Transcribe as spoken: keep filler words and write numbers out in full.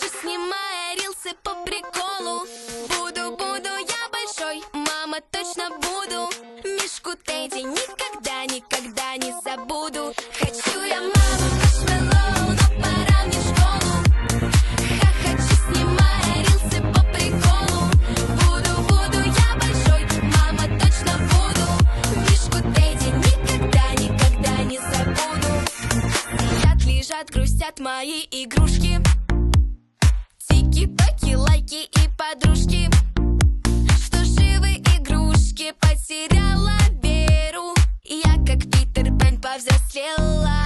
снимая рилсы по приколу. Буду, буду я большой, мама, точно буду. Мишку Тедди никогда, никогда не забуду. Хочу я маму маршмеллоу, но пора мне в школу. Ха-хочу, снимая рилсы по приколу. Буду, буду я большой, мама, точно буду. Мишку Тедди никогда, никогда не забуду. Сидят, лежат, грустят мои игрушки. Тики-токи, лайки и подружки. Что живы игрушки, потеряла веру. Я как Питер Пен повзрослела.